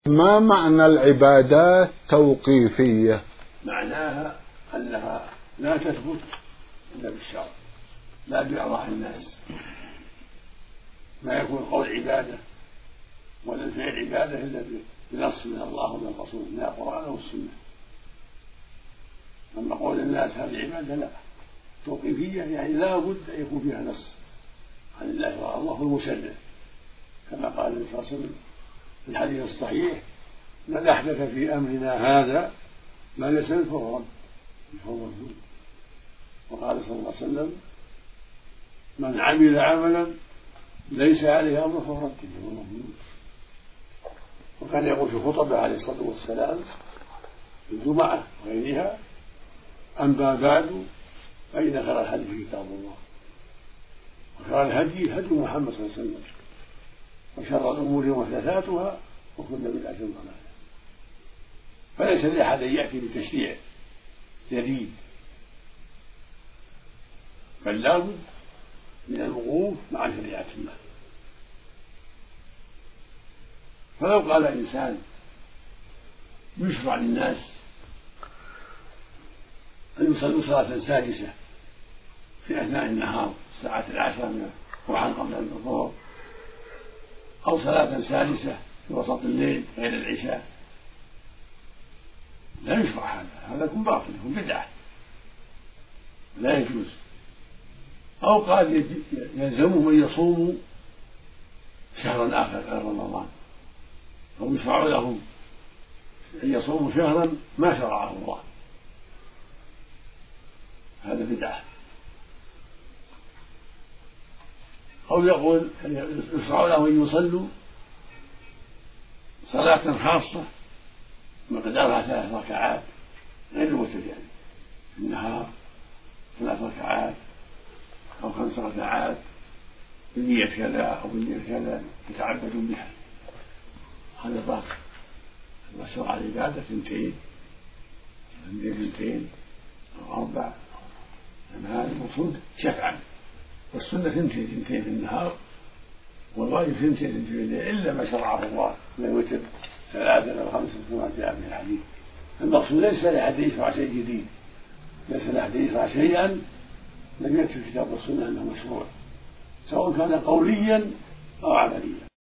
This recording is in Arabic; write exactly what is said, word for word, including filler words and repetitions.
ما معنى العبادات توقيفية؟ معناها أنها لا تثبت إلا بالشرع لا بأراء الناس. ما يكون القول عبادة ولا الفعل عبادة إلا بنص من الله ومن الرسول من القرآن والسنة. أما قول الناس هذه عبادة لا، توقيفية يعني لا بد أن يكون فيها نص عن الله والله هو المشرع، كما قال النبي صلى الله عليه وسلم في الحديث الصحيح: من أحدث في أمرنا هذا ما ليس منه فهو رد. وقال صلى الله عليه وسلم: من عمل عملا ليس عليه أمره فهو رد. وكان يقول في خطبه عليه الصلاة والسلام في الجمعة وغيرها: أما بعد فإن خير الحديث كتاب الله، وخير الهدي هدي محمد صلى الله عليه وسلم، وشر الأمور محدثاتها وكل بدعة ضلالة. فليس لأحد أن يأتي بتشريع جديد، بل لا بد من الوقوف مع شريعة الله. فلو قال إنسان يشرع للناس أن يصلوا صلاة سادسة في أثناء النهار الساعة العاشرة من الروحان قبل الظهر، أو صلاة سادسة في وسط الليل غير العشاء، لا يشرع هذا، هذا يكون باطل، يكون بدعة لا يجوز. أو قال يلزمهم أن يصوموا شهرا آخر غير رمضان، أو يشرع لهم أن يصوموا شهرا ما شرعه الله، هذا بدعة. أو يقول يشرع لهم أن يصلوا صلاة خاصة مقدارها ثلاث ركعات غير الوتر، يعني في النهار ثلاث ركعات أو خمس ركعات بنية كذا أو بنية كذا يتعبدون بها، هذا باطل. وشرع العبادة ثنتين ثنتين أو أربع، هذا المقصود شفعا، والسنة ثنتين ثنتين في النهار، والواجب ثنتين ثنتين في الليل، إلا ما شرعه الله من الوتر ثلاثة أو خمسة كما جاء في الحديث. المقصود ليس لأحد يشرع شيء جديد، ليس لأحد يشرع شيئا لم يكن في الكتاب والسنة أنه مشروع، سواء كان قوليا أو عمليا.